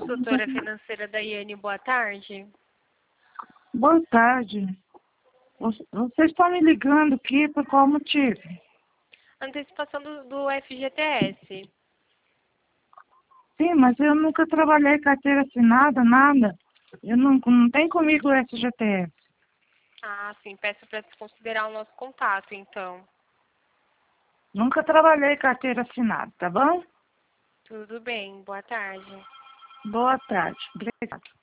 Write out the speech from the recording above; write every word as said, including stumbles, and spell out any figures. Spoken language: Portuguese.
consultora financeira Daiane, boa tarde. Boa tarde. Vocês estão me ligando aqui por qual motivo? Antecipação do, do F G T S. Sim, mas eu nunca trabalhei carteira assinada, nada. Eu não, não tem comigo o F G T S. Ah, sim. Peço para desconsiderar o nosso contato, então. Nunca trabalhei carteira assinada, tá bom? Tudo bem. Boa tarde. Boa tarde. Obrigada.